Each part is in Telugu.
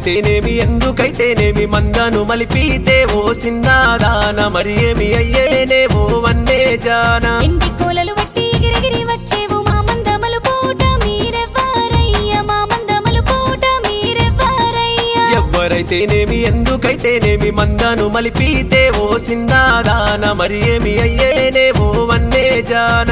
ఎవరైతేనేమి ఎందుకైతేనేమి మందను మలిపితే ఓ సిన్నాదాన మరి ఏమి అయ్యేనేవో వన్నే జాన ఎండి కోలలు వట్టి ఎగిరెగిరి వచ్చేవు మా మందమలు పూట మీరెవ్వారయ్య మా మందమలు పూట మీరెవ్వారయ్య ఎవరైతేనేమి ఎందుకైతేనేమి మందను మలిపితే ఓ సిన్నాదాన మరి ఏమి అయ్యేనేవో వన్నే జాన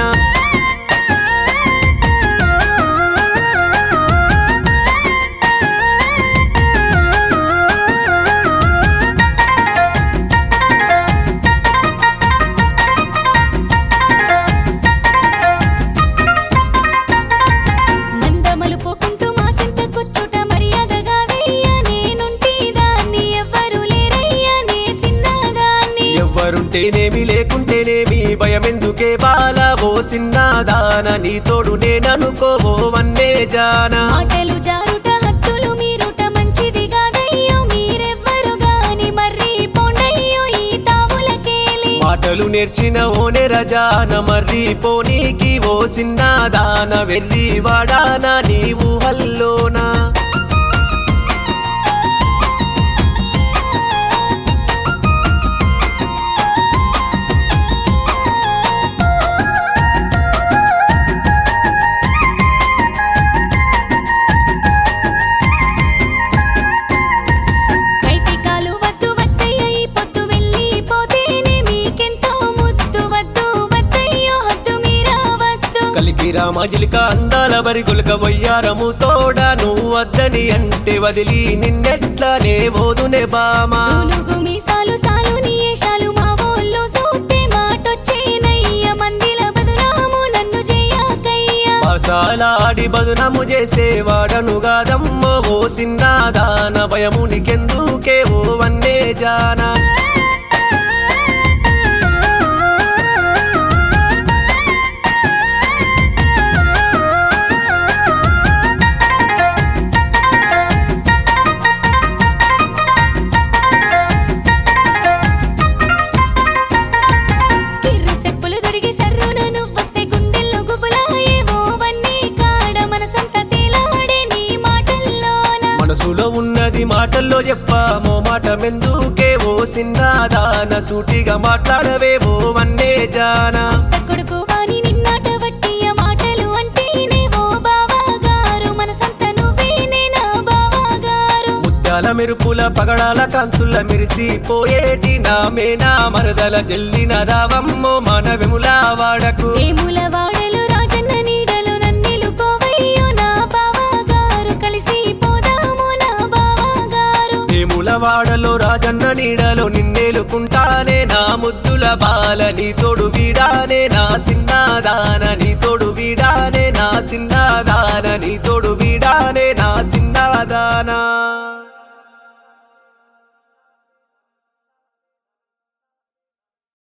ఎవరుంటేనేమి లేకుంటేనేమి భయమెందుకే బాలా ఓ సిన్నాదాన నీ తోడు నేననుకోవో వన్నే జాన మాటలు జారుట హద్దులు మీరుట మంచిది కాదయ్యో మీరెవ్వరు గాని మర్రి పోండయ్యో ఈ తావులకేలి మాటలు నేర్చిన ఓ నెరజాన మర్రి పోనీకి ఓ సిన్నాదాన వెళ్ళి వాడానా నీవు హల్లోనా రామజిలిక అందాల బరిగులక వయ్యారము తోడ నువ్వు వద్దని అంటే వదిలి నిన్నెట్లనే ఓదునే బామా మీసాలు సాలు నీయేషాలు మా ఊళ్ళో సూతే మాటొచ్చేనయ్య మందిల బదునాము నన్ను చేయకయ్య పాసాలాడి బదునాము చేసేవాడను గాదమ్మో ఓ సిన్నాదాన భయము నీకెందుకే ఓ వన్నే జానా మనసులో ఉన్నది మాటల్లో చెప్పామో మాట మెందుకే ఓ సిన్నాదాన సూటిగా మాట్లాడవేవో వన్నే జానా కొడుకు వాని నిన్నాట వట్టియ మాటలు అంటేనే ఓ బావగారు మనసంత నువ్వేనే నా బావగారు ముత్యాల మెరుపుల పగడాల కాంతుల మెరిసిపోయేటి నామేనా మరదల జల్లిన రావమ్మో మన వెముల వాడకు వేముల వాడలు రాజన్న నీడలు నన్నెలుకోవయ్యో నా బావగారు కలిసి వాడలో రాజన్న నీడలో నిన్నేలుకుంటానే నా ముద్దుల బాల నీ తోడు వీడానే నా సిన్నాదాన నీ తోడు వీడానే నా సిన్నాదాన నీ తోడు వీడానే నా సిన్నాదానా